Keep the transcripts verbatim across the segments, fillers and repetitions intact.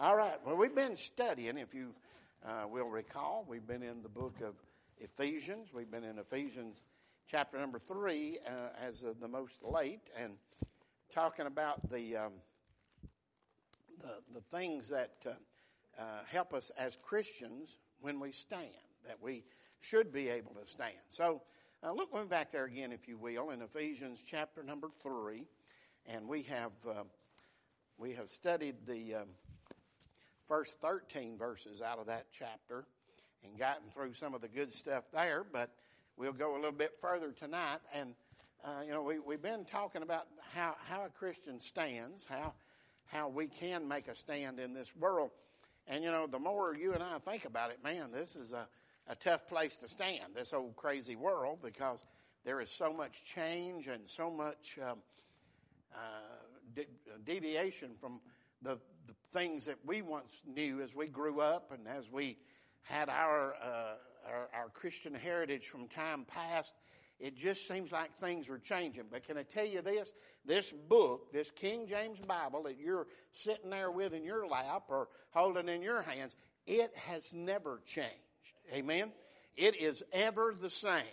All right. Well, we've been studying, if you uh, will recall, we've been in the book of Ephesians. We've been in Ephesians chapter number three uh, as of the most late, and talking about the um, the, the things that uh, uh, help us as Christians when we stand, that we should be able to stand. So uh, look going back there again, if you will, in Ephesians chapter number three, and we have uh, we have studied the um, first thirteen verses out of that chapter and gotten through some of the good stuff there, but we'll go a little bit further tonight. And, uh, you know, we, we've been talking about how, how a Christian stands, how how we can make a stand in this world. And, you know, the more you and I think about it, man, this is a, a tough place to stand, this old crazy world, because there is so much change and so much um, uh, de- deviation from the, the things that we once knew as we grew up and as we had our, uh, our our Christian heritage from time past. It just seems like things are changing. But can I tell you this? This book, this King James Bible that you're sitting there with in your lap or holding in your hands, it has never changed. Amen? It is ever the same.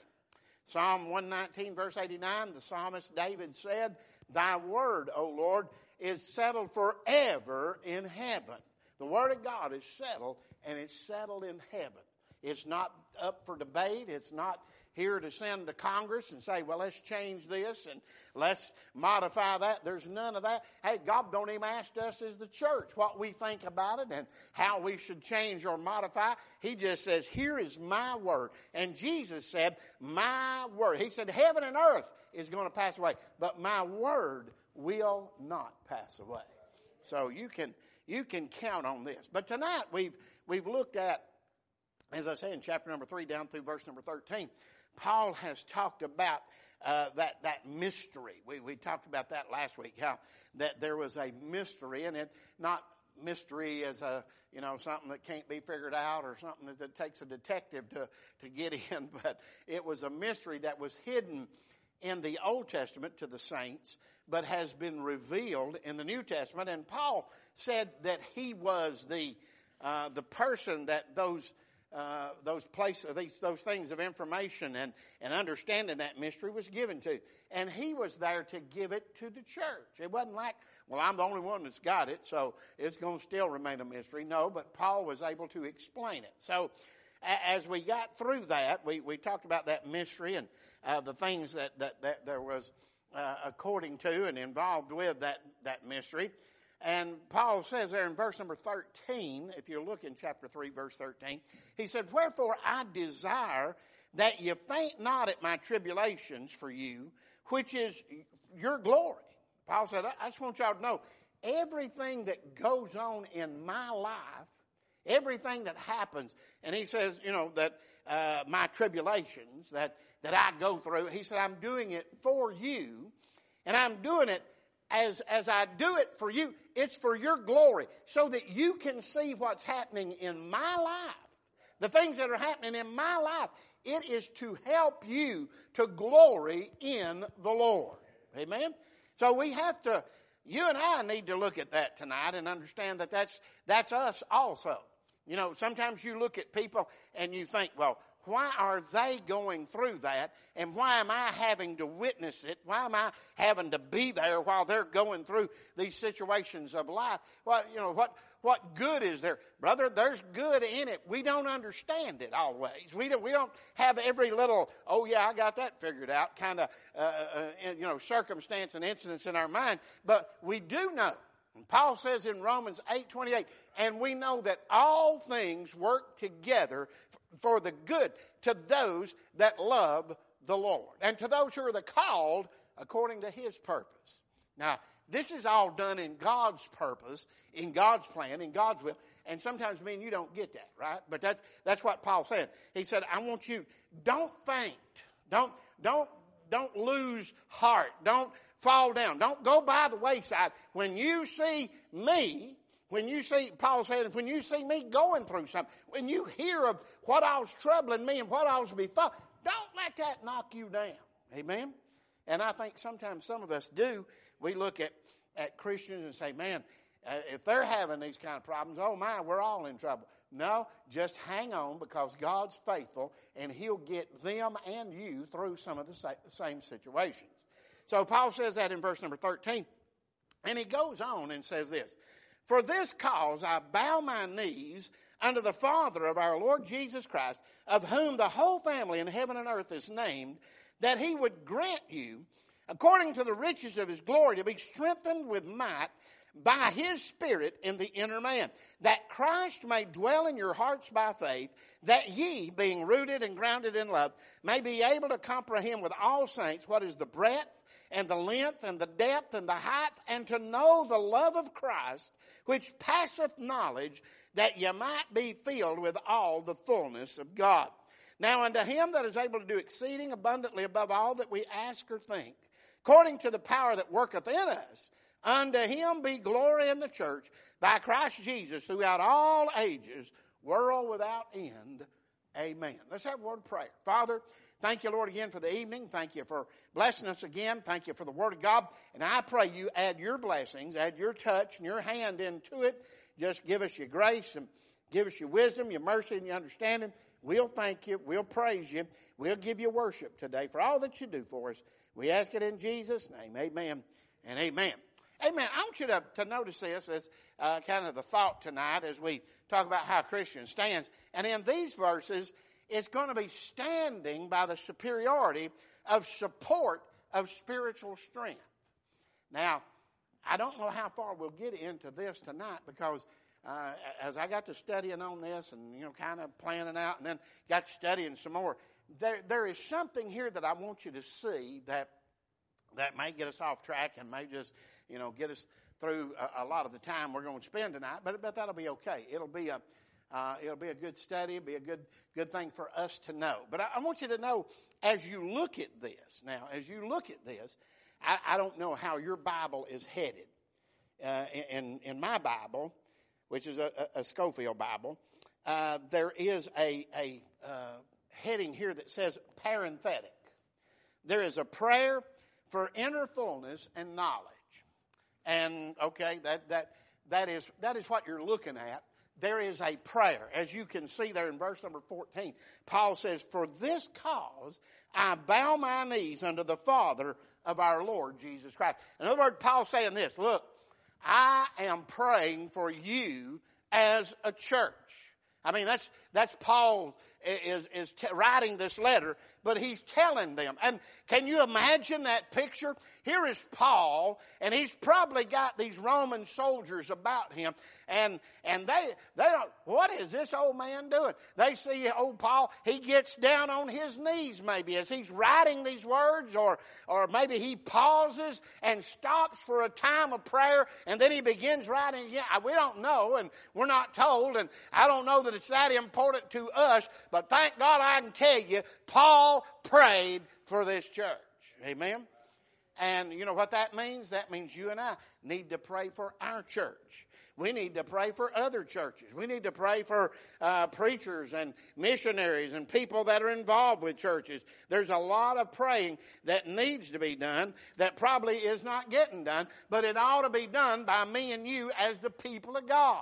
Psalm one nineteen, verse eighty-nine, the psalmist David said, "Thy word, O Lord, is settled forever in heaven." The word of God is settled, and it's settled in heaven. It's not up for debate. It's not here to send to Congress and say, well, let's change this and let's modify that. There's none of that. Hey, God don't even ask us as the church what we think about it and how we should change or modify. He just says, here is my word. And Jesus said, my word. He said, heaven and earth is going to pass away, but my word will not pass away. So you can you can count on this. But tonight we've we've looked at, as I say in chapter number three down through verse number thirteen, Paul has talked about uh, that that mystery. We we talked about that last week, how that there was a mystery, and it not mystery as a you know something that can't be figured out or something that, that takes a detective to to get in, but it was a mystery that was hidden in the Old Testament to the saints, but has been revealed in the New Testament. And Paul said that he was the uh, the person that those uh, those places, these those things of information and and understanding that mystery was given to, and he was there to give it to the church. It wasn't like, well, I'm the only one that's got it, so it's going to still remain a mystery. No, but Paul was able to explain it. So as we got through that, we, we talked about that mystery and uh, the things that, that, that there was uh, according to and involved with that, that mystery. And Paul says there in verse number thirteen, if you look in chapter three, verse thirteen, he said, "Wherefore I desire that ye faint not at my tribulations for you, which is your glory." Paul said, I just want y'all to know, everything that goes on in my life, everything that happens, and he says, you know, that uh, my tribulations that, that I go through, he said, I'm doing it for you, and I'm doing it as, as I do it for you, it's for your glory, so that you can see what's happening in my life. The things that are happening in my life, it is to help you to glory in the Lord. Amen? So we have to, you and I need to look at that tonight and understand that that's, that's us also. You know, sometimes you look at people and you think, well, why are they going through that? And why am I having to witness it? Why am I having to be there while they're going through these situations of life? Well, you know, what, what good is there? Brother, there's good in it. We don't understand it always. We don't, we don't have every little, oh yeah, I got that figured out kind of, uh, uh, you know, circumstance and incidents in our mind. But we do know. And Paul says in Romans eight twenty-eight, and we know that all things work together for the good to those that love the Lord and to those who are the called according to his purpose. Now, this is all done in God's purpose, in God's plan, in God's will. And sometimes, me and you don't get that, right? But that's, that's what Paul said. He said, I want you, don't faint. Don't, don't, don't lose heart. Don't fall down. Don't go by the wayside. When you see me, when you see, Paul said, when you see me going through something, when you hear of what I was troubling me and what I was before, don't let that knock you down. Amen? And I think sometimes some of us do. We look at, at Christians and say, man, uh, if they're having these kind of problems, oh my, we're all in trouble. No, just hang on because God's faithful and He'll get them and you through some of the same situations. So Paul says that in verse number thirteen. And he goes on and says this, for this cause I bow my knees unto the Father of our Lord Jesus Christ, of whom the whole family in heaven and earth is named, that He would grant you, according to the riches of His glory, to be strengthened with might by His Spirit in the inner man, that Christ may dwell in your hearts by faith, that ye, being rooted and grounded in love, may be able to comprehend with all saints what is the breadth and the length and the depth and the height, and to know the love of Christ, which passeth knowledge, that ye might be filled with all the fullness of God. Now unto Him that is able to do exceeding abundantly above all that we ask or think, according to the power that worketh in us, unto Him be glory in the church by Christ Jesus throughout all ages, world without end. Amen. Let's have a word of prayer. Father, thank you, Lord, again for the evening. Thank you for blessing us again. Thank you for the Word of God. And I pray you add your blessings, add your touch and your hand into it. Just give us your grace and give us your wisdom, your mercy, and your understanding. We'll thank you. We'll praise you. We'll give you worship today for all that you do for us. We ask it in Jesus' name. Amen and amen. Amen. I want you to, to notice this as uh, kind of the thought tonight as we talk about how Christian stands. And in these verses, it's going to be standing by the superiority of support of spiritual strength. Now, I don't know how far we'll get into this tonight because uh, as I got to studying on this and, you know, kind of planning out and then got to studying some more, there there is something here that I want you to see that that may get us off track and may just, you know, get us through a, a lot of the time we're going to spend tonight, but, but that'll be okay. It'll be a Uh, it'll be a good study. It'll be a good good thing for us to know. But I, I want you to know, as you look at this, now, as you look at this, I, I don't know how your Bible is headed. Uh, in, in my Bible, which is a, a Scofield Bible, uh, there is a, a uh, heading here that says parenthetic. There is a prayer for inner fullness and knowledge. And, okay, that that that is that is what you're looking at. There is a prayer. As you can see there in verse number fourteen, Paul says, for this cause I bow my knees unto the Father of our Lord Jesus Christ. In other words, Paul's saying this, look, I am praying for you as a church. I mean, that's that's Paul is, is t- writing this letter, but he's telling them. And can you imagine that picture? Here is Paul, and he's probably got these Roman soldiers about him, and and they they don't, what is this old man doing? They see old Paul, he gets down on his knees maybe as he's writing these words, or or maybe he pauses and stops for a time of prayer, and then he begins writing. Yeah, we don't know, and we're not told, and I don't know that it's that important to us, but thank God I can tell you, Paul prayed for this church. Amen? And you know what that means? That means you and I need to pray for our church. We need to pray for other churches. We need to pray for uh, preachers and missionaries and people that are involved with churches. There's a lot of praying that needs to be done that probably is not getting done, but it ought to be done by me and you as the people of God.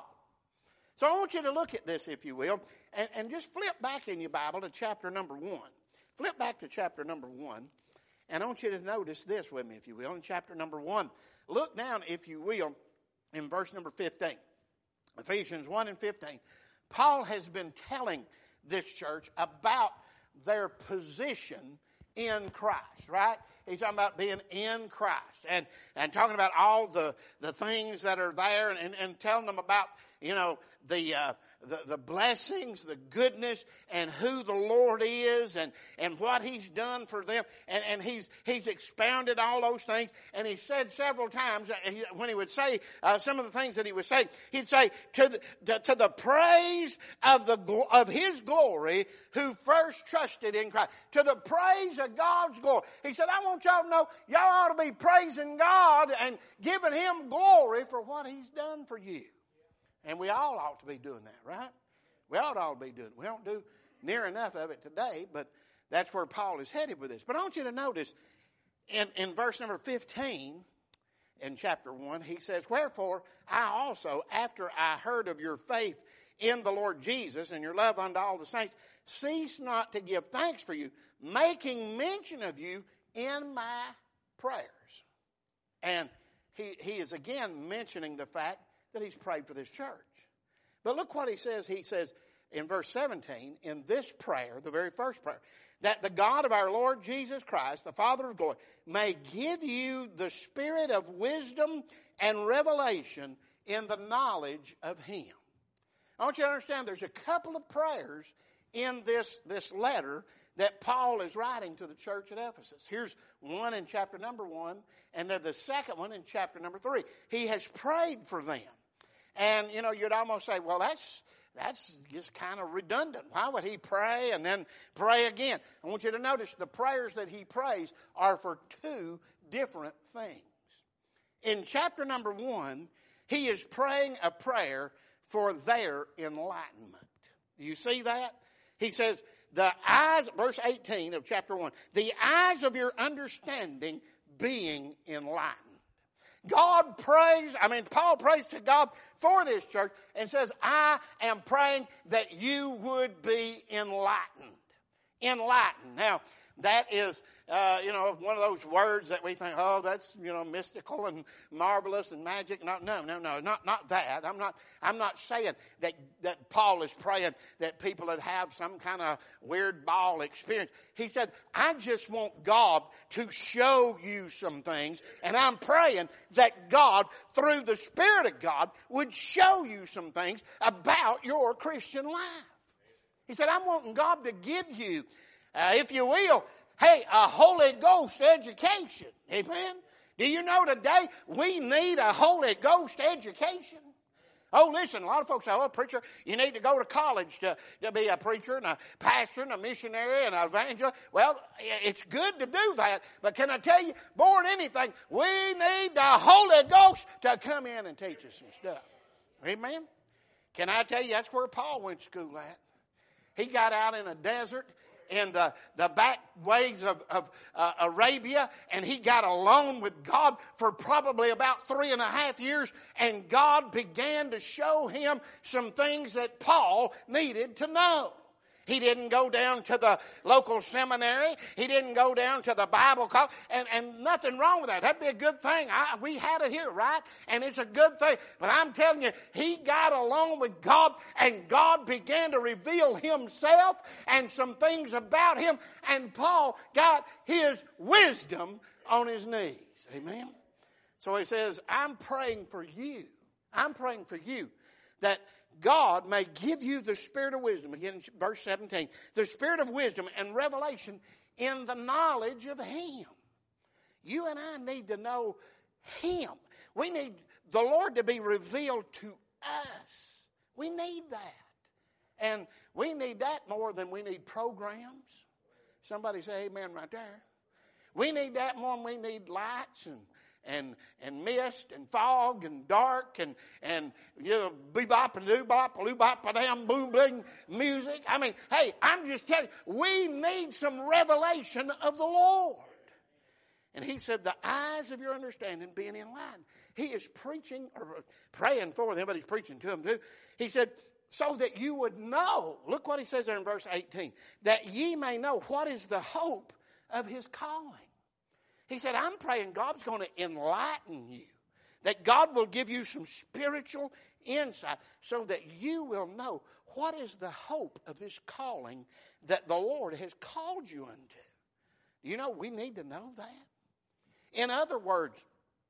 So I want you to look at this, if you will, and, and just flip back in your Bible to chapter number one. Flip back to chapter number one. And I want you to notice this with me, if you will, in chapter number one. Look down, if you will, in verse number fifteen. Ephesians one and fifteen. Paul has been telling this church about their position in Christ, right? He's talking about being in Christ and, and talking about all the, the things that are there and, and, and telling them about, you know, the, uh, the the blessings, the goodness, and who the Lord is, and, and what He's done for them. And, and he's he's expounded all those things. And he said several times, when he would say uh, some of the things that he would say, he'd say, to the, the, to the praise of the of His glory, who first trusted in Christ. To the praise of God's glory. He said, I want y'all to know, y'all ought to be praising God and giving Him glory for what He's done for you. And we all ought to be doing that, right? We ought to all be doing it. We don't do near enough of it today, but that's where Paul is headed with this. But I want you to notice in, in verse number fifteen, in chapter one. He says, wherefore I also, after I heard of your faith in the Lord Jesus and your love unto all the saints, cease not to give thanks for you, making mention of you in my prayers. And he, he is again mentioning the fact that he's prayed for this church. But look what he says. He says in verse seventeen, in this prayer, the very first prayer, that the God of our Lord Jesus Christ, the Father of glory, may give you the spirit of wisdom and revelation in the knowledge of him. I want you to understand there's a couple of prayers in this, this letter that Paul is writing to the church at Ephesus. Here's one in chapter number one, and then the second one in chapter number three. He has prayed for them. And, you know, you'd almost say, well, that's that's just kind of redundant. Why would he pray and then pray again? I want you to notice the prayers that he prays are for two different things. In chapter number one, he is praying a prayer for their enlightenment. Do you see that? He says, the eyes, verse eighteen of chapter one, the eyes of your understanding being enlightened. God prays, I mean, Paul prays to God for this church and says, I am praying that you would be enlightened. Enlightened. Now, that is, uh, you know, one of those words that we think, oh, that's, you know, mystical and marvelous and magic. No, no, no, no, not not that. I'm not. I'm not saying that that Paul is praying that people would have some kind of weird ball experience. He said, I just want God to show you some things, and I'm praying that God, through the Spirit of God, would show you some things about your Christian life. He said, I'm wanting God to give you, Uh, if you will, hey, a Holy Ghost education. Amen? Do you know today we need a Holy Ghost education? Oh, listen, a lot of folks say, oh, preacher, you need to go to college to, to be a preacher and a pastor and a missionary and an evangelist. Well, it's good to do that, but can I tell you, more than anything, we need the Holy Ghost to come in and teach us some stuff. Amen? Can I tell you, that's where Paul went to school at. He got out in a desert in the, the back ways of, of uh, Arabia, and he got alone with God for probably about three and a half years, and God began to show him some things that Paul needed to know. He didn't go down to the local seminary. He didn't go down to the Bible college. And, and nothing wrong with that. That'd be a good thing. I, we had it here, right? And it's a good thing. But I'm telling you, he got along with God, and God began to reveal himself and some things about him. And Paul got his wisdom on his knees. Amen? So he says, I'm praying for you. I'm praying for you that God may give you the spirit of wisdom. Again, in verse seventeen. The spirit of wisdom and revelation in the knowledge of him. You and I need to know him. We need the Lord to be revealed to us. We need that. And we need that more than we need programs. Somebody say amen right there. We need that more than we need lights and and and mist and fog and dark and and you know bebop and doobop, loobop, ba-dam, boom, bling music. I mean, hey, I'm just telling you, we need some revelation of the Lord. And he said, the eyes of your understanding being enlightened. He is preaching or praying for them, but he's preaching to them too. He said, so that you would know. Look what he says there in verse eighteen. That ye may know what is the hope of his calling. He said, I'm praying God's going to enlighten you. That God will give you some spiritual insight so that you will know what is the hope of this calling that the Lord has called you unto. You know, we need to know that. In other words,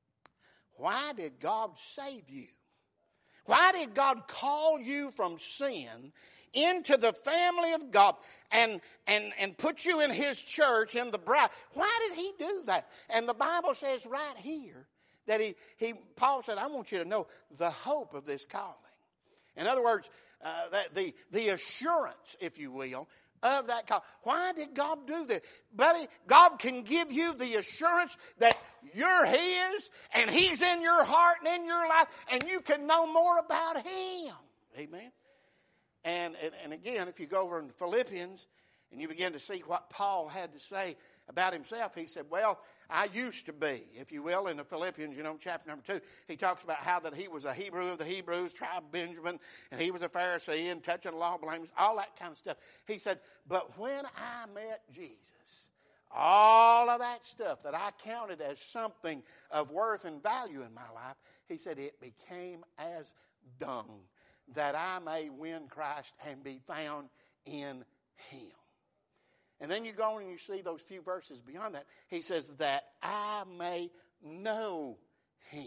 why did God save you? Why did God call you from sin into the family of God and, and, and put you in his church, in the bride? Why did he do that? And the Bible says right here that he, he Paul said, I want you to know the hope of this calling. In other words, uh, that the, the assurance, if you will, of that call. Why did God do this? Buddy, God can give you the assurance that you're his and he's in your heart and in your life and you can know more about him. Amen. And, and, and again, if you go over in Philippians and you begin to see what Paul had to say about himself. He said, well, I used to be, if you will, in the Philippians, you know, chapter number two. He talks about how that he was a Hebrew of the Hebrews, tribe of Benjamin, and he was a Pharisee and touching the law blameless, all that kind of stuff. He said, but when I met Jesus, all of that stuff that I counted as something of worth and value in my life, he said, it became as dung, that I may win Christ and be found in him. And then you go on and you see those few verses beyond that. He says, that I may know him.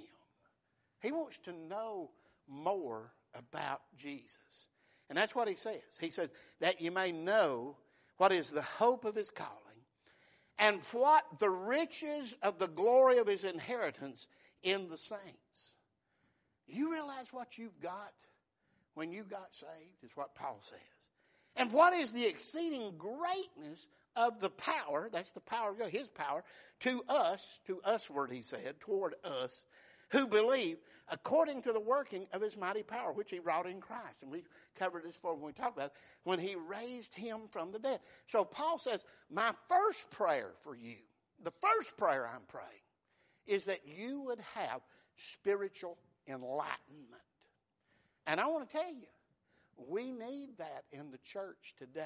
He wants to know more about Jesus. And that's what he says. He says, that you may know what is the hope of his calling and what the riches of the glory of his inheritance in the saints. You realize what you've got when you got saved, is what Paul says. And what is the exceeding greatness of the power, that's the power of God, his power, to us, to usward, he said, toward us, who believe, according to the working of his mighty power, which he wrought in Christ. And we covered this before when we talked about it, when he raised him from the dead. So Paul says, my first prayer for you, the first prayer I'm praying, is that you would have spiritual enlightenment. And I want to tell you, we need that in the church today.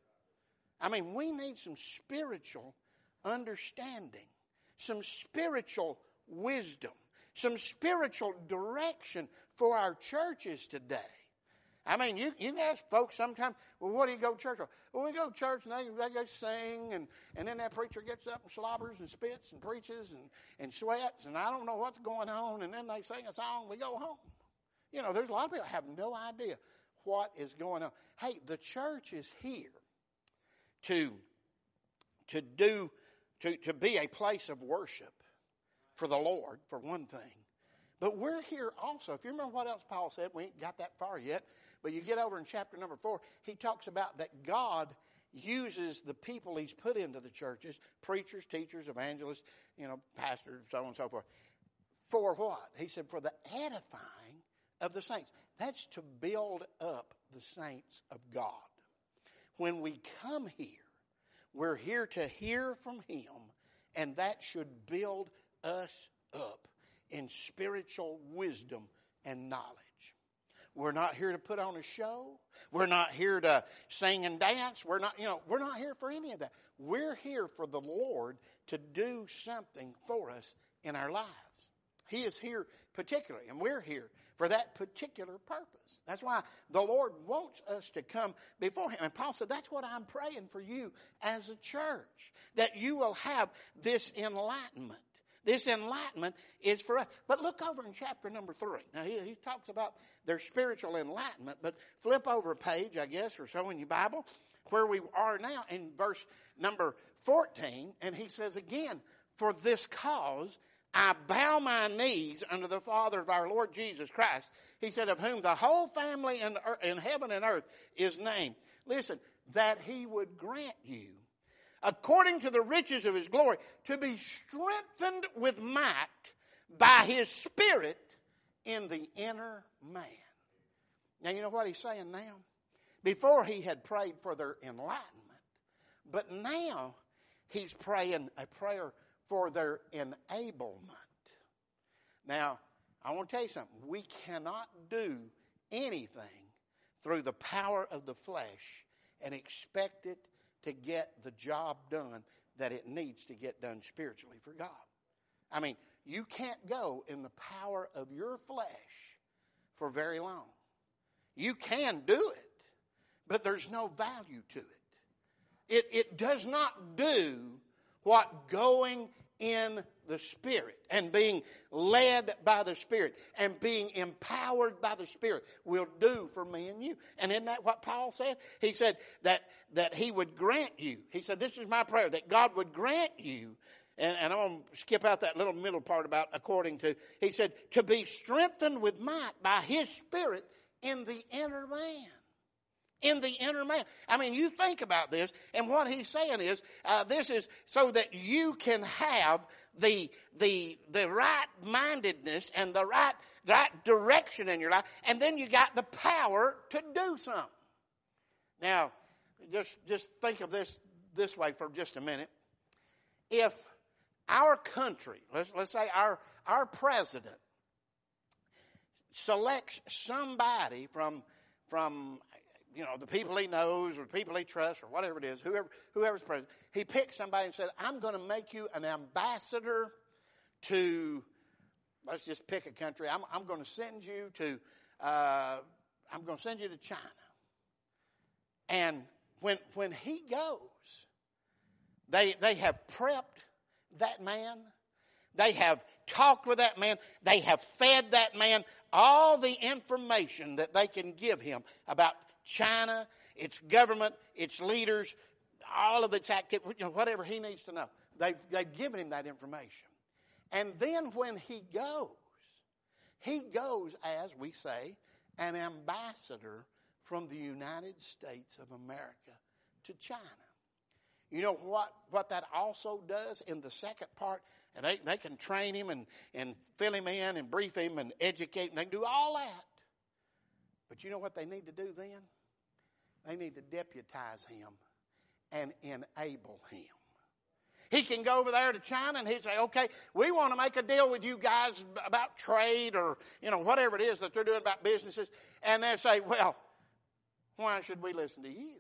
I mean, we need some spiritual understanding, some spiritual wisdom, some spiritual direction for our churches today. I mean, you, you can ask folks sometimes, well, what do you go to church for? Well, we go to church and they, they go sing, and, and then that preacher gets up and slobbers and spits and preaches and, and sweats, and I don't know what's going on, and then they sing a song, we go home. You know, there's a lot of people that have no idea what is going on. Hey, the church is here to, to do, to, to be a place of worship for the Lord, for one thing. But we're here also. If you remember what else Paul said, we ain't got that far yet, but you get over in chapter number four, he talks about that God uses the people he's put into the churches, preachers, teachers, evangelists, you know, pastors, so on and so forth. For what? He said, for the edifying of the saints. That's to build up the saints of God. When we come here, we're here to hear from him, and that should build us up in spiritual wisdom and knowledge. We're not here to put on a show. We're not here to sing and dance. We're not, you know, we're not here for any of that. We're here for the Lord to do something for us in our lives. He is here particularly, and we're here for that particular purpose. That's why the Lord wants us to come before him. And Paul said, that's what I'm praying for you as a church, that you will have this enlightenment. This enlightenment is for us. But look over in chapter number three. Now, he, he talks about their spiritual enlightenment, but flip over a page, I guess, or so in your Bible, where we are now in verse number fourteen, and he says again, for this cause I bow my knees unto the Father of our Lord Jesus Christ. He said, of whom the whole family in, in heaven and earth is named. Listen, that he would grant you, according to the riches of his glory, to be strengthened with might by his Spirit in the inner man. Now, you know what he's saying now? Before he had prayed for their enlightenment, but now he's praying a prayer for their enablement. Now, I want to tell you something. We cannot do anything through the power of the flesh and expect it to get the job done that it needs to get done spiritually for God. I mean, you can't go in the power of your flesh for very long. You can do it, but there's no value to it. It, it does not do what going in the Spirit and being led by the Spirit and being empowered by the Spirit will do for me and you. And isn't that what Paul said? He said that, that he would grant you. He said, this is my prayer, that God would grant you. And, and I'm going to skip out that little middle part about according to. He said, to be strengthened with might by his Spirit in the inner man. In the inner man. I mean, you think about this, and what he's saying is, uh, this is so that you can have the the the right mindedness and the right right direction in your life, and then you got the power to do something. Now, just just think of this this way for just a minute. if our country, let's, let's say our, our president, selects somebody from, from, you know, the people he knows or the people he trusts or whatever it is, whoever, whoever's president, he picks somebody and said, I'm going to make you an ambassador to, let's just pick a country. I'm, I'm going to send you to, uh, I'm going to send you to China. And when, when he goes, they, they have prepped that man. They have talked with that man. They have fed that man all the information that they can give him about China, its government, its leaders, all of its activity, you know, whatever he needs to know. They've, they've given him that information. And then when he goes, he goes, as we say, an ambassador from the United States of America to China. You know what, what that also does in the second part? And they, they can train him and, and fill him in and brief him and educate him. They can do all that. But you know what they need to do then? They need to deputize him and enable him. He can go over there to China and he'd say, okay, we want to make a deal with you guys about trade or, you know, whatever it is that they're doing about businesses. And they'll say, well, why should we listen to you?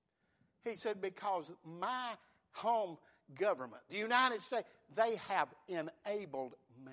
He said, because my home government, the United States, they have enabled me.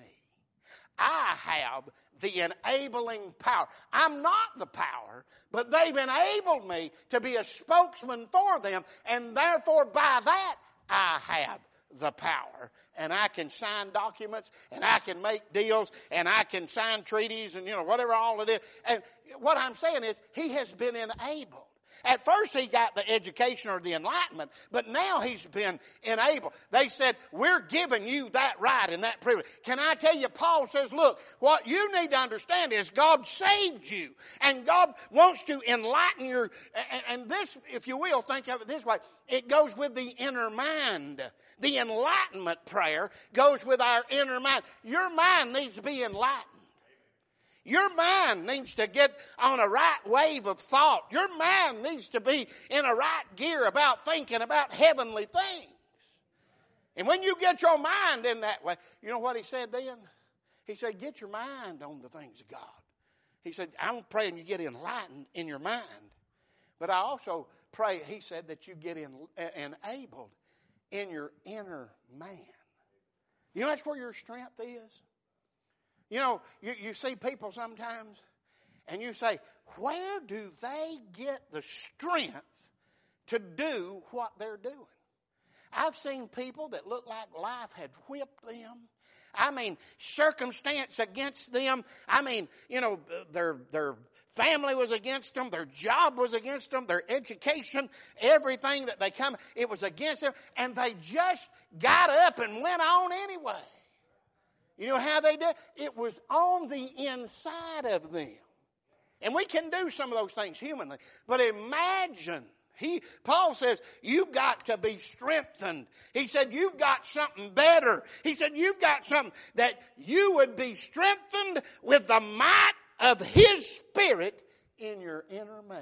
I have the enabling power. I'm not the power, but they've enabled me to be a spokesman for them, and therefore by that I have the power. And I can sign documents, and I can make deals, and I can sign treaties, and, you know, whatever all it is. And what I'm saying is, he has been enabled. At first he got the education or the enlightenment, but now he's been enabled. They said, we're giving you that right and that privilege. Can I tell you, Paul says, look, what you need to understand is God saved you. And God wants to enlighten your, and, and this, if you will, think of it this way. It goes with the inner mind. The enlightenment prayer goes with our inner mind. Your mind needs to be enlightened. Your mind needs to get on a right wave of thought. Your mind needs to be in a right gear about thinking about heavenly things. And when you get your mind in that way, you know what he said then? He said, get your mind on the things of God. He said, I'm praying you get enlightened in your mind. But I also pray, he said, that you get in, enabled in your inner man. You know that's where your strength is? You know, you, you see people sometimes, and you say, where do they get the strength to do what they're doing? I've seen people that look like life had whipped them. I mean, circumstance against them. I mean, you know, their their family was against them. Their job was against them. Their education, everything that they come, it was against them. And they just got up and went on anyway. You know how they did? It was on the inside of them. And we can do some of those things humanly. But imagine, he, Paul says, you've got to be strengthened. He said, you've got something better. He said, you've got something that you would be strengthened with the might of his Spirit in your inner man.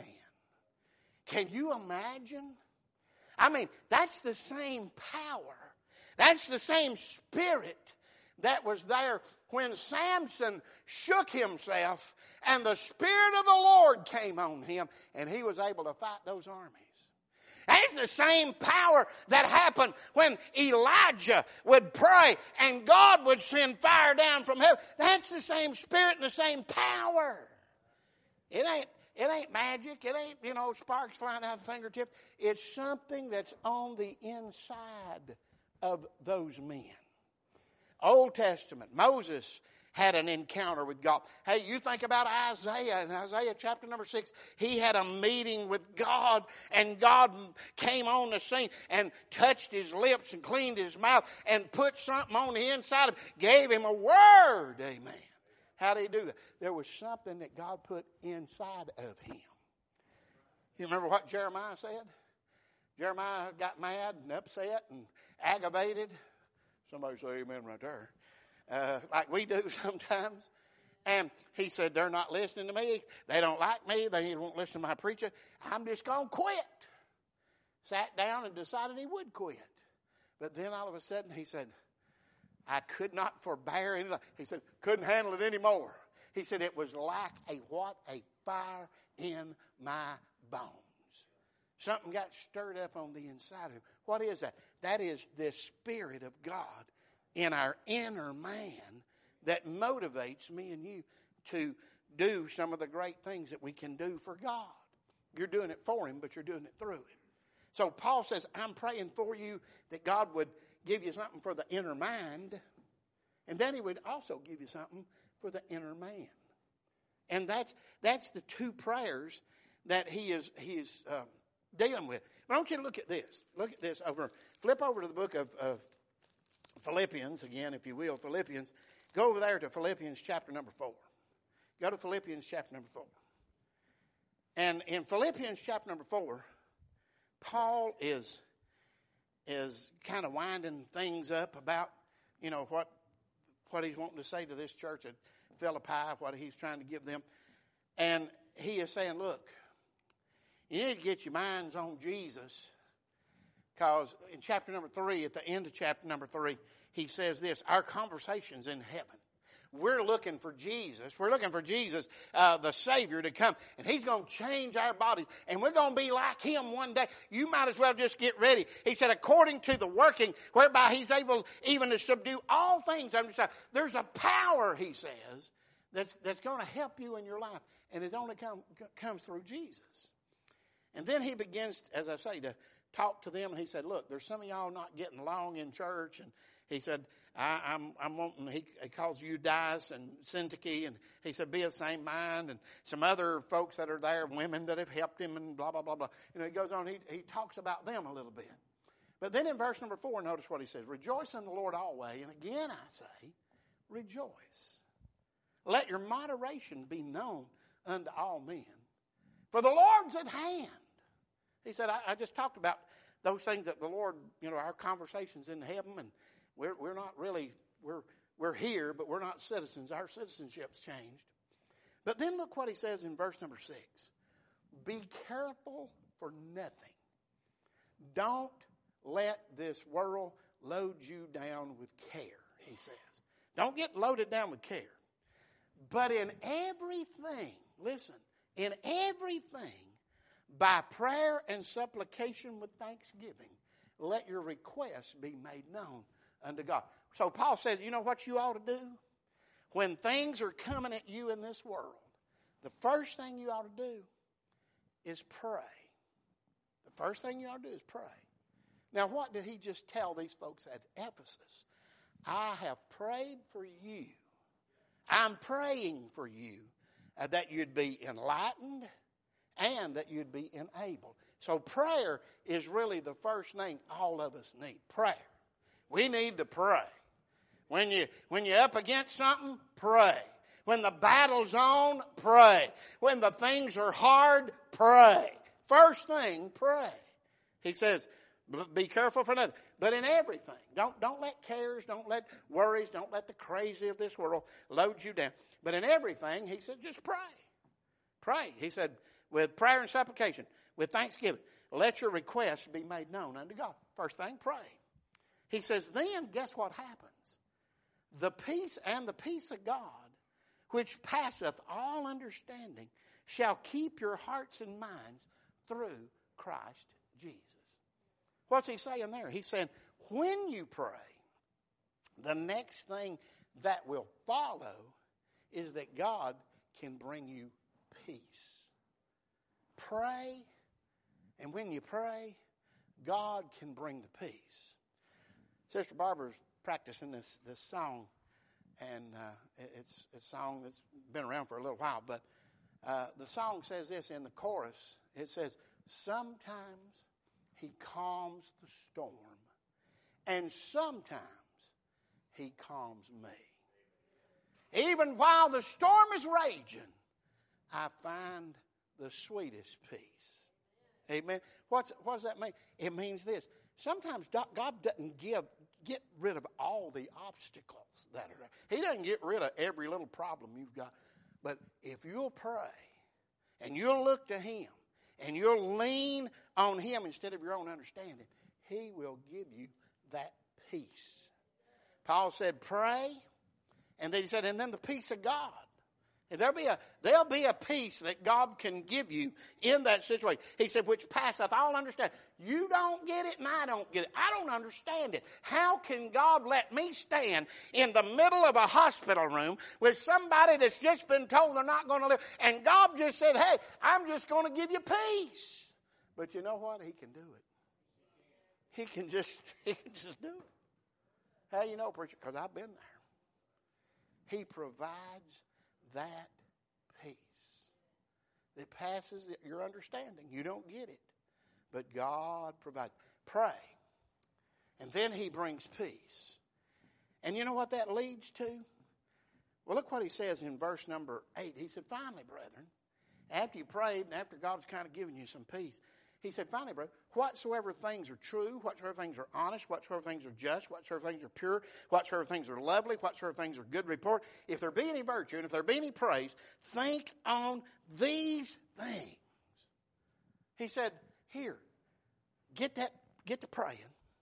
Can you imagine? I mean, that's the same power. That's the same Spirit that was there when Samson shook himself and the Spirit of the Lord came on him and he was able to fight those armies. That's the same power that happened when Elijah would pray and God would send fire down from heaven. That's the same Spirit and the same power. It ain't, it ain't magic. It ain't, you know, sparks flying out of the fingertip. It's something that's on the inside of those men. Old Testament, Moses had an encounter with God. Hey, you think about Isaiah, in Isaiah chapter number six, he had a meeting with God, and God came on the scene and touched his lips and cleaned his mouth and put something on the inside of him, gave him a word, amen. How did he do that? There was something that God put inside of him. You remember what Jeremiah said? Jeremiah got mad and upset and aggravated. Somebody say amen right there. Uh, like we do sometimes. And he said, they're not listening to me. They don't like me. They won't listen to my preaching. I'm just going to quit. Sat down and decided he would quit. But then all of a sudden he said, I could not forbear any. He said, couldn't handle it anymore. He said, it was like a what? A fire in my bones. Something got stirred up on the inside of him. What is that? That is the Spirit of God in our inner man that motivates me and you to do some of the great things that we can do for God. You're doing it for Him, but you're doing it through Him. So Paul says, I'm praying for you that God would give you something for the inner mind, and then He would also give you something for the inner man. And that's that's the two prayers that he is he is um, dealing with. But I want you to look at this. Look at this over. Flip over to the book of, of Philippians again, if you will. Philippians. Go over there to Philippians chapter number four. Go to Philippians chapter number four. And in Philippians chapter number four, Paul is is kind of winding things up about, you know, what what he's wanting to say to this church at Philippi, what he's trying to give them. And he is saying, look, you need to get your minds on Jesus, because in chapter number three, at the end of chapter number three, he says this, our conversation's in heaven. We're looking for Jesus. We're looking for Jesus, uh, the Savior, to come. And He's going to change our bodies. And we're going to be like Him one day. You might as well just get ready. He said, according to the working whereby He's able even to subdue all things under His. There's a power, he says, that's, that's going to help you in your life. And it only come, comes through Jesus. And then he begins, as I say, to talk to them. And he said, look, there's some of y'all not getting along in church. And he said, I, I'm, I'm wanting, he, he calls Eudice and Syntyche, and he said, be of the same mind, and some other folks that are there, women that have helped him, and blah, blah, blah, blah. You know, he goes on, he, he talks about them a little bit. But then in verse number four, notice what he says, rejoice in the Lord always, and again I say, rejoice. Let your moderation be known unto all men, for the Lord's at hand. He said, I, I just talked about those things that the Lord, you know, our conversations in heaven, and We're, we're not really, we're, we're here, but we're not citizens. Our citizenship's changed. But then look what he says in verse number six. Be careful for nothing. Don't let this world load you down with care, he says. Don't get loaded down with care. But in everything, listen, in everything, by prayer and supplication with thanksgiving, let your requests be made known unto God. So Paul says, you know what you ought to do? When things are coming at you in this world, the first thing you ought to do is pray. The first thing you ought to do is pray. Now, what did he just tell these folks at Ephesus? I have prayed for you. I'm praying for you uh, that you'd be enlightened and that you'd be enabled. So prayer is really the first thing all of us need. Prayer. We need to pray. When you, when you're up against something, pray. When the battle's on, pray. When the things are hard, pray. First thing, pray. He says, be careful for nothing. But in everything, don't, don't let cares, don't let worries, don't let the crazy of this world load you down. But in everything, he said, just pray. Pray. He said, with prayer and supplication, with thanksgiving, let your requests be made known unto God. First thing, pray. He says, then guess what happens? The peace and the peace of God, which passeth all understanding, shall keep your hearts and minds through Christ Jesus. What's he saying there? He's saying, when you pray, the next thing that will follow is that God can bring you peace. Pray, and when you pray, God can bring the peace. Sister Barbara's practicing this, this song, and uh, it's a song that's been around for a little while, but uh, the song says this in the chorus. It says, sometimes he calms the storm, and sometimes he calms me. Even while the storm is raging, I find the sweetest peace. Amen. What's, what does that mean? It means this. Sometimes God doesn't give, get rid of all the obstacles that are there. He doesn't get rid of every little problem you've got. But if you'll pray and you'll look to Him and you'll lean on Him instead of your own understanding, He will give you that peace. Paul said, pray. And then he said, and then the peace of God. And there'll be a, there'll be a peace that God can give you in that situation. He said, which passeth all understanding. You don't get it and I don't get it. I don't understand it. How can God let me stand in the middle of a hospital room with somebody that's just been told they're not going to live, and God just said, hey, I'm just going to give you peace. But you know what? He can do it. He can just, he can just do it. How you know, preacher? Because I've been there. He provides that peace that passes your understanding. You don't get it, but God provides. Pray, and then he brings peace. And you know what that leads to? Well, look what he says in verse number eight. He said, finally, brethren, after you prayed and after God's kind of given you some peace, he said, finally, brother, whatsoever things are true, whatsoever things are honest, whatsoever things are just, whatsoever things are pure, whatsoever things are lovely, whatsoever things are good report, if there be any virtue and if there be any praise, think on these things. He said, here, get that, get to praying.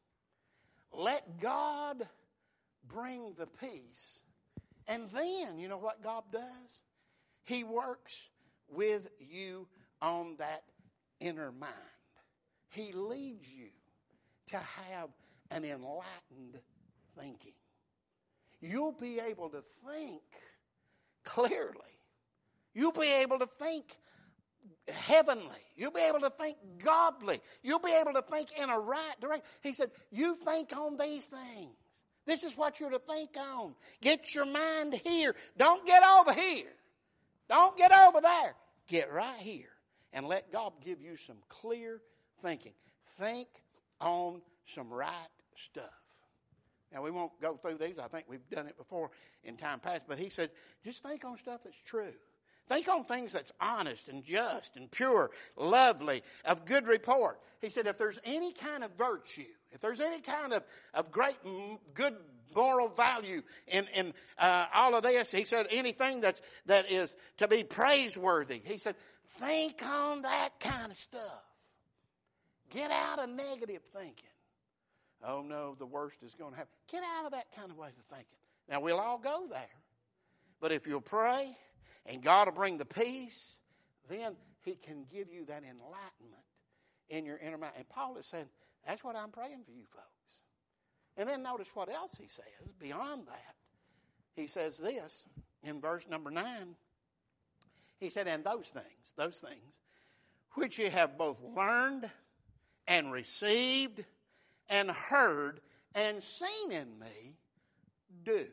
Let God bring the peace. And then, you know what God does? He works with you on that inner mind. He leads you to have an enlightened thinking. You'll be able to think clearly. You'll be able to think heavenly. You'll be able to think godly. You'll be able to think in a right direction. He said, you think on these things. This is what you're to think on. Get your mind here. Don't get over here. Don't get over there. Get right here. And let God give you some clear thinking. Think on some right stuff. Now, we won't go through these. I think we've done it before in time past. But he said, just think on stuff that's true. Think on things that's honest and just and pure, lovely, of good report. He said, if there's any kind of virtue, if there's any kind of, of great, good moral value in, in uh, all of this, he said, anything that's, that is to be praiseworthy. He said, think on that kind of stuff. Get out of negative thinking. Oh, no, the worst is going to happen. Get out of that kind of way of thinking. Now, we'll all go there. But if you'll pray and God will bring the peace, then he can give you that enlightenment in your inner mind. And Paul is saying, that's what I'm praying for you folks. And then notice what else he says beyond that. He says this in verse number nine. He said, and those things, those things, which ye have both learned and received and heard and seen in me, do.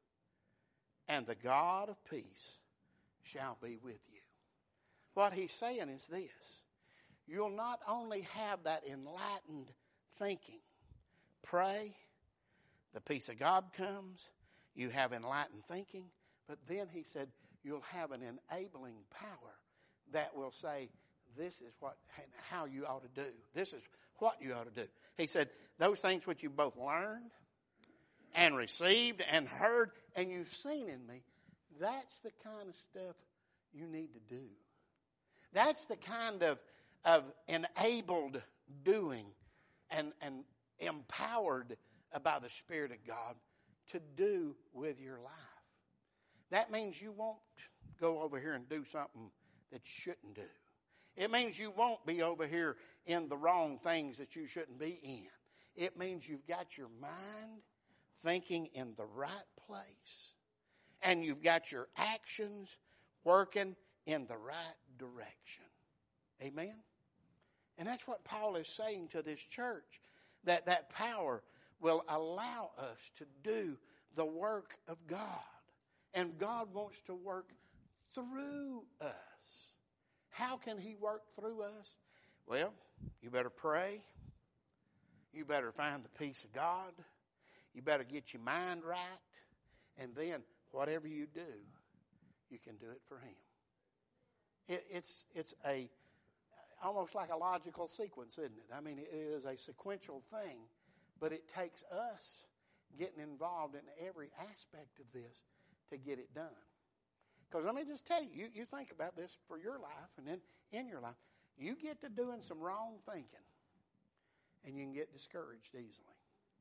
And the God of peace shall be with you. What he's saying is this. You'll not only have that enlightened thinking. Pray. The peace of God comes. You have enlightened thinking. But then he said, you'll have an enabling power that will say, this is what, how you ought to do. This is what you ought to do. He said, those things which you both learned and received and heard and you've seen in me, that's the kind of stuff you need to do. That's the kind of, of enabled doing and, and empowered by the Spirit of God to do with your life. That means you won't go over here and do something that you shouldn't do. It means you won't be over here in the wrong things that you shouldn't be in. It means you've got your mind thinking in the right place. And you've got your actions working in the right direction. Amen? And that's what Paul is saying to this church. That that power will allow us to do the work of God. And God wants to work through us. How can he work through us? Well, you better pray. You better find the peace of God. You better get your mind right. And then whatever you do, you can do it for him. It, it's, it's a almost like a logical sequence, isn't it? I mean, it is a sequential thing. But it takes us getting involved in every aspect of this to get it done. Because let me just tell you, you, you think about this for your life and then in your life. You get to doing some wrong thinking and you can get discouraged easily.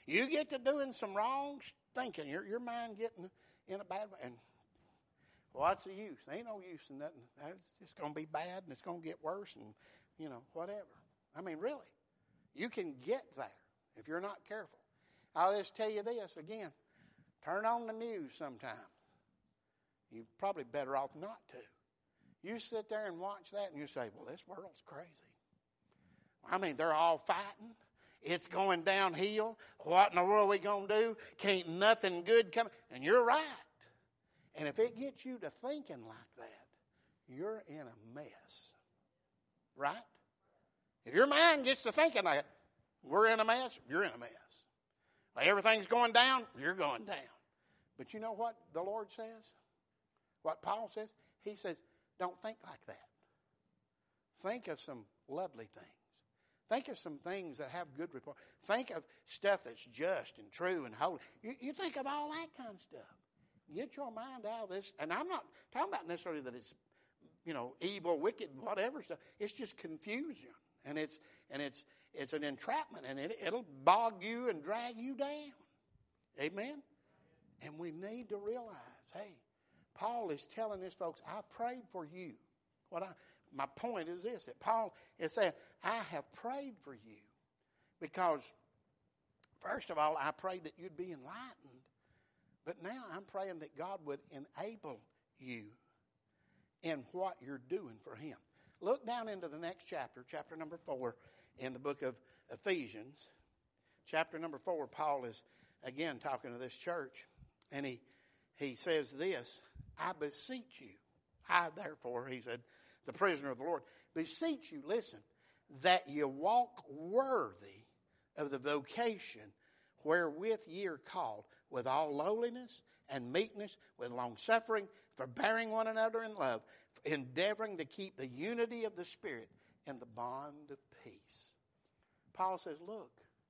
You get to doing some wrong thinking. Your, your mind getting in a bad way. And what's the use? There ain't no use in nothing. It's just going to be bad and it's going to get worse and, you know, whatever. I mean, really. You can get there if you're not careful. I'll just tell you this again. Turn on the news sometime. You're probably better off not to. You sit there and watch that and you say, well, this world's crazy. I mean, they're all fighting. It's going downhill. What in the world are we going to do? Can't nothing good come. And you're right. And if it gets you to thinking like that, you're in a mess. Right? If your mind gets to thinking like that, we're in a mess, you're in a mess. Like everything's going down, you're going down. But you know what the Lord says? What Paul says? He says, don't think like that. Think of some lovely things. Think of some things that have good report. Think of stuff that's just and true and holy. You, you think of all that kind of stuff. Get your mind out of this. And I'm not talking about necessarily that it's, you know, evil, wicked, whatever stuff. It's just confusion. And it's and it's it's an entrapment. And it, it'll bog you and drag you down. Amen? And we need to realize, hey, Paul is telling this, folks, I prayed for you. What I, my point is this, that Paul is saying, I have prayed for you because, first of all, I prayed that you'd be enlightened. But now I'm praying that God would enable you in what you're doing for him. Look down into the next chapter, chapter number four in the book of Ephesians. Chapter number four, Paul is again talking to this church. And he, he says this, I beseech you, I therefore, he said, the prisoner of the Lord, beseech you, listen, that you walk worthy of the vocation wherewith ye are called, with all lowliness and meekness, with longsuffering, forbearing one another in love, endeavoring to keep the unity of the Spirit in the bond of peace. Paul says, look,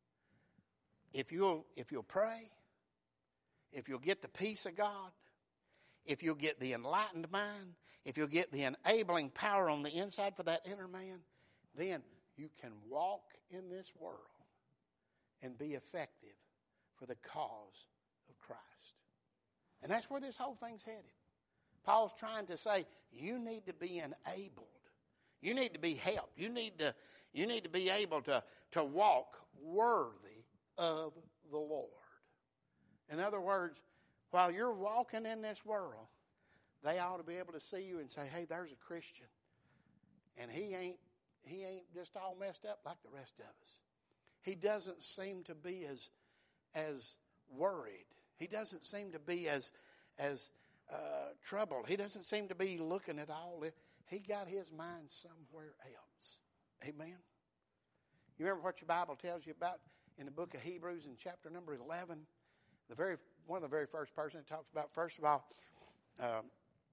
if you'll, if you'll pray, if you'll get the peace of God, if you'll get the enlightened mind, if you'll get the enabling power on the inside for that inner man, then you can walk in this world and be effective for the cause of Christ. And that's where this whole thing's headed. Paul's trying to say, you need to be enabled. You need to be helped. You need to, you need to be able to, to walk worthy of the Lord. In other words, while you're walking in this world, they ought to be able to see you and say, hey, there's a Christian. And he ain't, he ain't just all messed up like the rest of us. He doesn't seem to be as, as worried. He doesn't seem to be as, as uh, troubled. He doesn't seem to be looking at all this. He got his mind somewhere else. Amen. You remember what your Bible tells you about in the book of Hebrews in chapter number eleven? The very one of the very first person it talks about, first of all, um,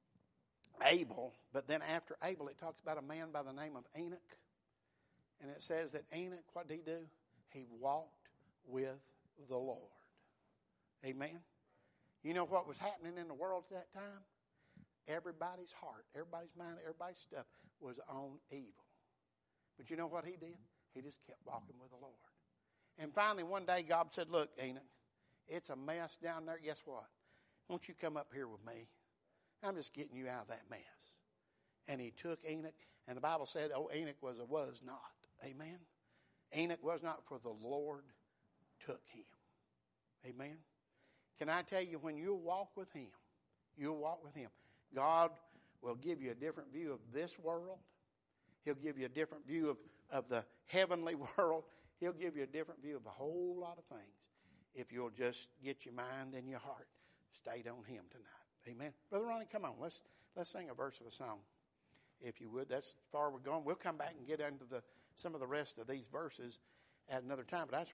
Abel. But then after Abel, it talks about a man by the name of Enoch. And it says that Enoch, what did he do? He walked with the Lord. Amen. You know what was happening in the world at that time? Everybody's heart, everybody's mind, everybody's stuff was on evil. But you know what he did? He just kept walking with the Lord. And finally, one day, God said, look, Enoch, it's a mess down there. Guess what? Won't you come up here with me? I'm just getting you out of that mess. And he took Enoch, and the Bible said, oh, Enoch was a was not. Amen. Enoch was not, for the Lord took him. Amen. Can I tell you, when you walk with him, you'll walk with him. God will give you a different view of this world. He'll give you a different view of, of the heavenly world. He'll give you a different view of a whole lot of things if you'll just get your mind and your heart stayed on him tonight. Amen. Brother Ronnie, come on. Let's let's sing a verse of a song, if you would. That's as far we're going. We'll come back and get into the some of the rest of these verses at another time. But I just